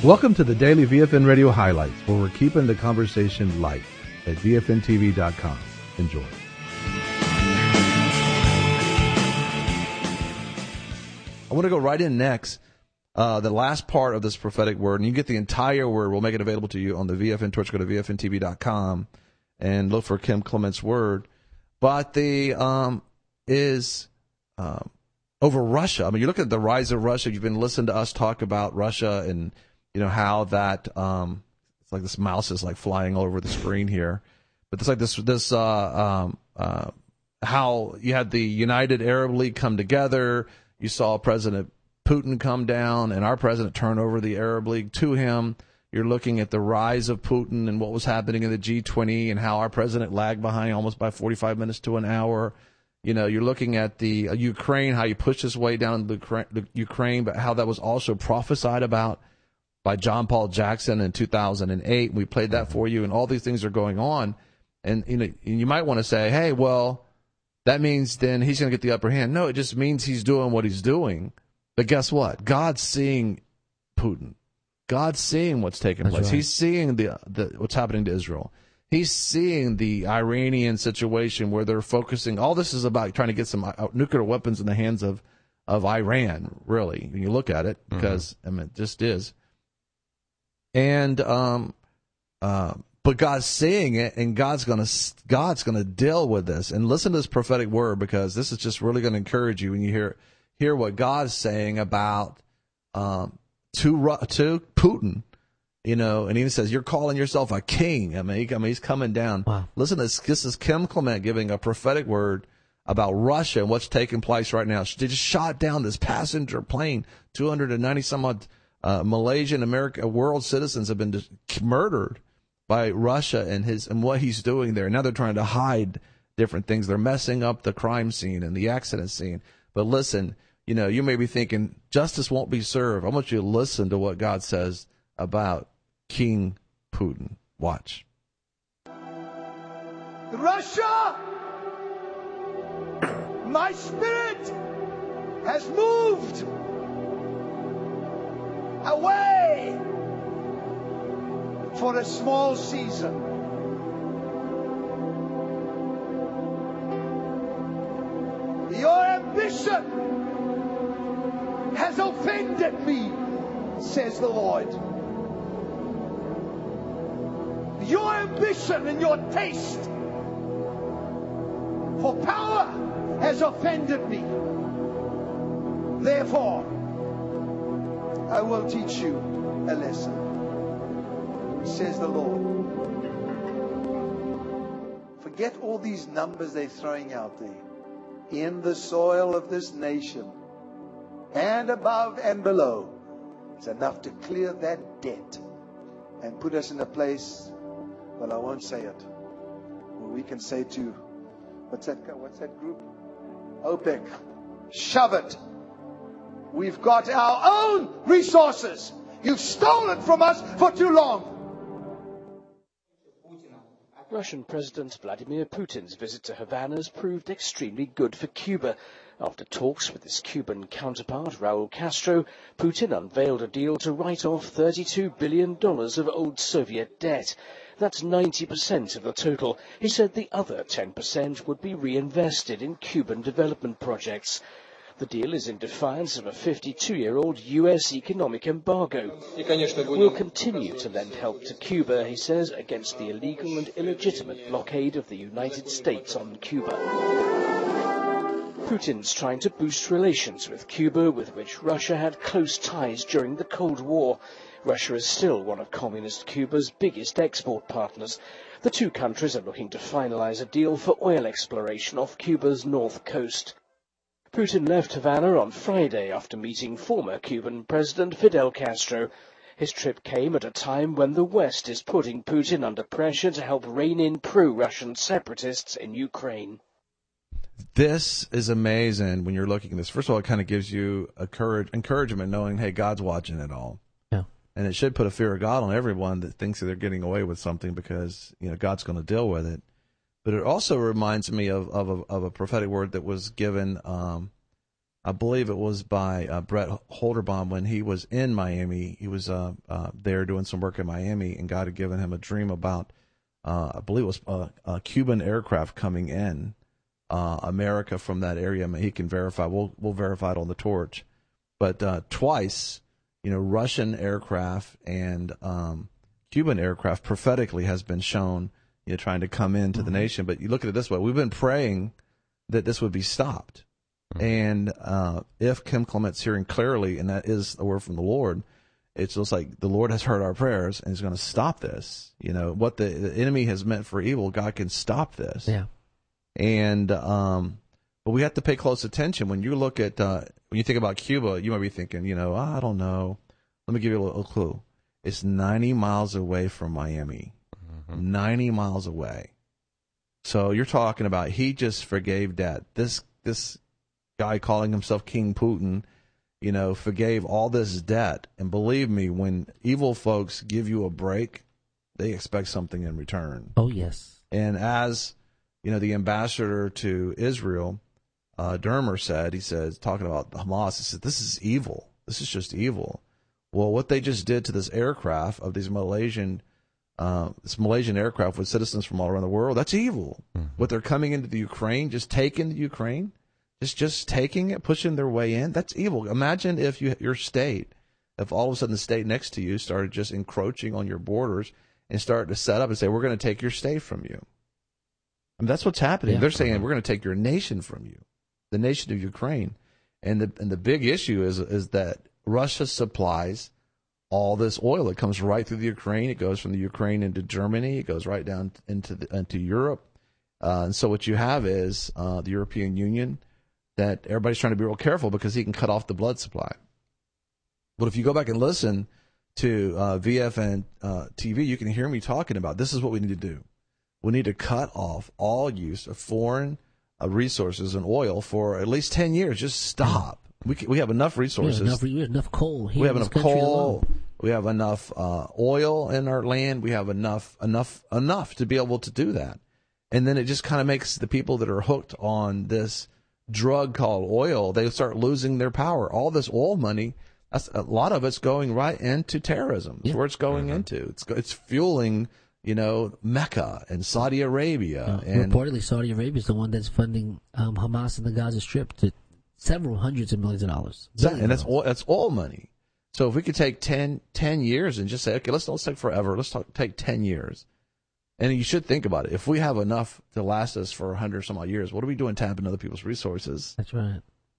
Welcome to the Daily VFN Radio Highlights, where we're keeping the conversation light at VFNTV.com. Enjoy. I want to go right in next. The last part of this prophetic word, and you get the entire word. We'll make it available to you on the VFN Twitch. Go to VFNTV.com and look for Kim Clement's word. But the is over Russia. I mean, you look at the rise of Russia. You've been listening to us talk about Russia and, you know, how that it's like this mouse is like flying all over the screen here. But it's like this how you had the United Arab League come together. You saw President Putin come down and our president turn over the Arab League to him. You're looking at the rise of Putin and what was happening in the G20 and how our president lagged behind almost by 45 minutes to an hour. You know, you're looking at the Ukraine, how you pushed his way down the Ukraine, but how that was also prophesied about by John Paul Jackson in 2008. We played that for you, and all these things are going on. And you might want to say, hey, well, that means then he's going to get the upper hand. No, it just means he's doing what he's doing. But guess what? God's seeing Putin. God's seeing what's taking place. Right. He's seeing the what's happening to Israel. He's seeing the Iranian situation where they're focusing. All this is about trying to get some nuclear weapons in the hands of Iran, really, when you look at it, because I mean, it just is. And but God's seeing it, and God's gonna deal with this. And listen to this prophetic word, because this is just really going to encourage you when you hear what God's saying about to Putin. You know, and he says, you're calling yourself a king. I mean, he's coming down. Wow. Listen to this. This is Kim Clement giving a prophetic word about Russia and what's taking place right now. They just shot down this passenger plane. 290 some odd Malaysian American world citizens have been murdered by Russia and what he's doing there. Now they're trying to hide different things. They're messing up the crime scene and the accident scene. But listen, you know, you may be thinking justice won't be served. I want you to listen to what God says about King Putin. Watch. Russia, my spirit has moved away for a small season. Your ambition has offended me, says the Lord. Your ambition and your taste for power has offended me. Therefore, I will teach you a lesson, says the Lord. Forget all these numbers they're throwing out there. In the soil of this nation, and above and below, it's enough to clear that debt and put us in a place, well, I won't say it, where we can say to, what's that group? OPEC, shove it. We've got our own resources. You've stolen from us for too long. Russian President Vladimir Putin's visit to Havana has proved extremely good for Cuba. After talks with his Cuban counterpart, Raul Castro, Putin unveiled a deal to write off $32 billion of old Soviet debt. That's 90% of the total. He said the other 10% would be reinvested in Cuban development projects. The deal is in defiance of a 52-year-old U.S. economic embargo. We'll continue to lend help to Cuba, he says, against the illegal and illegitimate blockade of the United States on Cuba. Putin's trying to boost relations with Cuba, with which Russia had close ties during the Cold War. Russia is still one of Communist Cuba's biggest export partners. The two countries are looking to finalize a deal for oil exploration off Cuba's north coast. Putin left Havana on Friday after meeting former Cuban President Fidel Castro. His trip came at a time when the West is putting Putin under pressure to help rein in pro-Russian separatists in Ukraine. This is amazing when you're looking at this. First of all, it kind of gives you encouragement knowing, hey, God's watching it all. Yeah. And it should put a fear of God on everyone that thinks that they're getting away with something because, you know, God's going to deal with it. But it also reminds me of a prophetic word that was given I believe it was by Brett Holderbaum when he was in Miami. He was there doing some work in Miami, and God had given him a dream about, I believe it was a Cuban aircraft coming in America from that area. I mean, he can verify. We'll verify it on the torch. But twice, Russian aircraft and Cuban aircraft prophetically has been shown, trying to come into the nation. But you look at it this way: we've been praying that this would be stopped. And if Kim Clement's hearing clearly, and that is a word from the Lord, it's just like the Lord has heard our prayers and is going to stop this. What the enemy has meant for evil, God can stop this. Yeah. And but we have to pay close attention when you look at when you think about Cuba. You might be thinking, I don't know. Let me give you a little clue. It's 90 miles away from Miami. 90 miles away. So you're talking about he just forgave debt. This guy calling himself King Putin, forgave all this debt. And believe me, when evil folks give you a break, they expect something in return. Oh, yes. And as, the ambassador to Israel, Dermer said, he says, talking about Hamas, he said, this is evil. This is just evil. Well, what they just did to this aircraft of these Malaysian aircraft with citizens from all around the world, that's evil. What they're coming into the Ukraine, just taking the Ukraine, just taking it, pushing their way in, that's evil. Imagine if your state, if all of a sudden the state next to you started just encroaching on your borders and started to set up and say, we're going to take your state from you. I mean, that's what's happening. Yeah. They're saying, we're going to take your nation from you, the nation of Ukraine. And the big issue is that Russia supplies all this oil that comes right through the Ukraine. It goes from the Ukraine into Germany. It goes right down into Europe. And so what you have is the European Union, that everybody's trying to be real careful because he can cut off the blood supply. But if you go back and listen to VFN TV, you can hear me talking about this is what we need to do. We need to cut off all use of foreign resources and oil for at least 10 years. Just stop. We have enough resources. We have enough coal here. We have in enough this country coal. alone. We have enough oil in our land. We have enough to be able to do that. And then it just kind of makes the people that are hooked on this drug called oil, they start losing their power. All this oil money, a lot of it's going right into terrorism. That's where it's going into. It's fueling, Mecca and Saudi Arabia. And reportedly, Saudi Arabia is the one that's funding Hamas in the Gaza Strip to several hundreds of millions of dollars. And that's oil money. So if we could take 10 years and just say, okay, let's don't take forever. Let's take 10 years. And you should think about it. If we have enough to last us for 100 some odd years, what are we doing tapping other people's resources? That's right.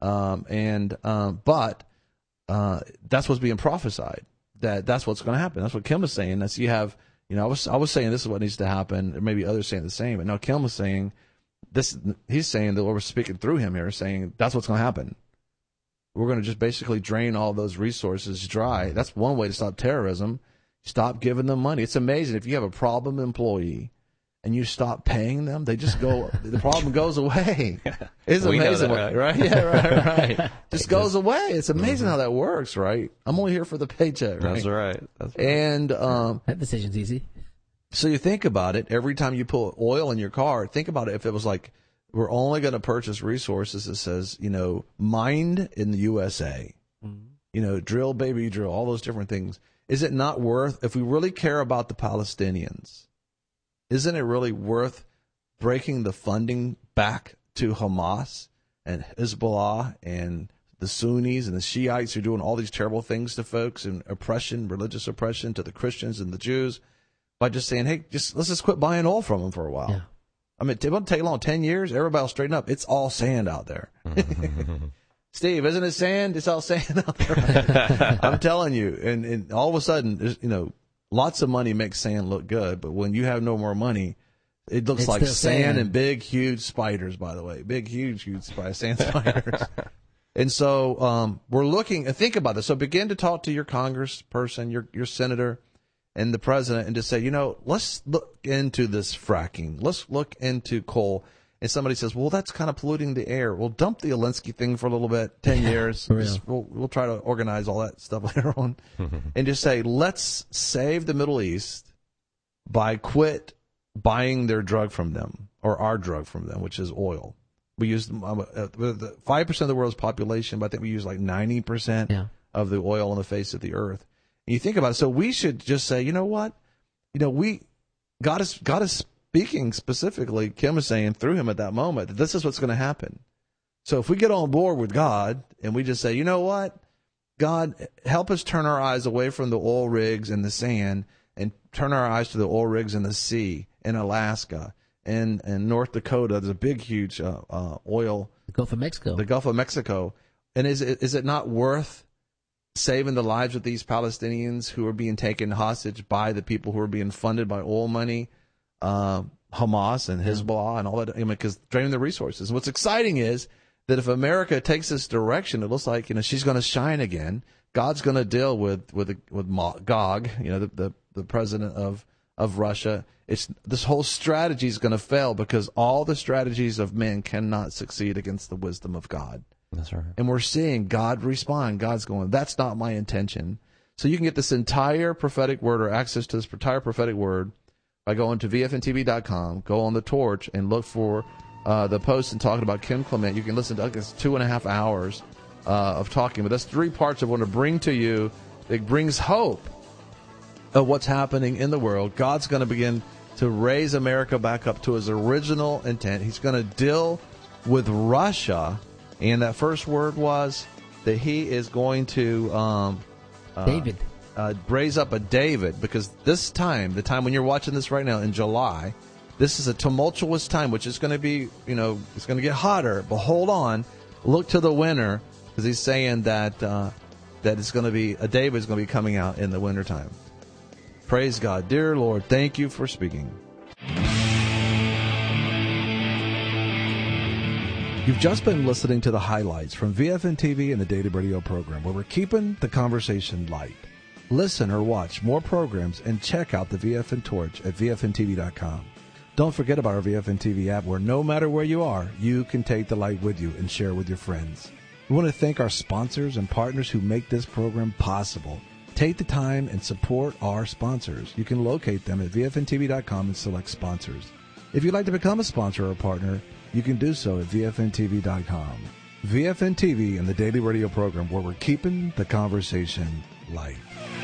But that's what's being prophesied. That's what's going to happen. That's what Kim was saying. That's you have. I was saying this is what needs to happen. Or maybe others saying the same. But now Kim was saying this. He's saying the Lord was speaking through him here, saying that's what's going to happen. We're going to just basically drain all those resources dry. That's one way to stop terrorism. Stop giving them money. It's amazing. If you have a problem employee and you stop paying them, they just go, the problem goes away. It's amazing. Right? Yeah, right. Just goes away. It's amazing how that works, right? I'm only here for the paycheck, right? That's right. And that decision's easy. So you think about it, every time you put oil in your car, think about it if it was like, we're only going to purchase resources that says, mined in the USA, drill, baby, drill, all those different things. Is it not worth, if we really care about the Palestinians, isn't it really worth breaking the funding back to Hamas and Hezbollah and the Sunnis and the Shiites who are doing all these terrible things to folks and oppression, religious oppression to the Christians and the Jews by just saying, hey, let's just quit buying oil from them for a while. Yeah. I mean, it won't take long, 10 years, everybody will straighten up. It's all sand out there. Steve, isn't it sand? It's all sand out there. I'm telling you. And all of a sudden, lots of money makes sand look good, but when you have no more money, it looks like sand and big, huge spiders, by the way. Big, huge sand spiders. And so we're looking, and think about this. So begin to talk to your congressperson, your senator, and the president, and just say, let's look into this fracking. Let's look into coal. And somebody says, well, that's kind of polluting the air. We'll dump the Alinsky thing for a little bit, 10 years. We'll try to organize all that stuff later on. And just say, let's save the Middle East by quit buying their drug from them, or our drug from them, which is oil. We use 5% of the world's population, but I think we use like 90% of the oil on the face of the earth. And you think about it, so we should just say, you know what? God is speaking specifically, Kim is saying through him at that moment, that this is what's going to happen. So if we get on board with God and we just say, you know what? God, help us turn our eyes away from the oil rigs and the sand and turn our eyes to the oil rigs in the sea, in Alaska, and North Dakota. There's a big, huge oil. The Gulf of Mexico. The Gulf of Mexico. And is it not worth saving the lives of these Palestinians who are being taken hostage by the people who are being funded by oil money, Hamas and Hezbollah and all that? Because draining the resources. And what's exciting is that if America takes this direction, it looks like she's going to shine again. God's going to deal with Gog, the president of Russia. This whole strategy is going to fail because all the strategies of men cannot succeed against the wisdom of God. That's right. And we're seeing God respond. God's going, that's not my intention. So you can get this entire prophetic word or access to this entire prophetic word by going to VFNTV.com, go on the torch, and look for the post and talking about Kim Clement. You can listen to 2.5 hours of talking. But that's 3 parts I want to bring to you. It brings hope of what's happening in the world. God's going to begin to raise America back up to his original intent. He's going to deal with Russia. And that first word was that he is going to David. Raise up a David, because this time, the time when you're watching this right now in July, this is a tumultuous time, which is going to be, it's going to get hotter. But hold on, look to the winter, because he's saying that it's going to be a David is going to be coming out in the wintertime. Praise God, dear Lord, thank you for speaking. You've just been listening to the highlights from VFN TV and the Daily Radio program, where we're keeping the conversation light. Listen or watch more programs and check out the VFN Torch at VFNTV.com. Don't forget about our VFN TV app, where no matter where you are, you can take the light with you and share with your friends. We want to thank our sponsors and partners who make this program possible. Take the time and support our sponsors. You can locate them at VFNTV.com and select sponsors. If you'd like to become a sponsor or a partner, you can do so at VFNTV.com. VFN TV and the Daily Radio program, where we're keeping the conversation light.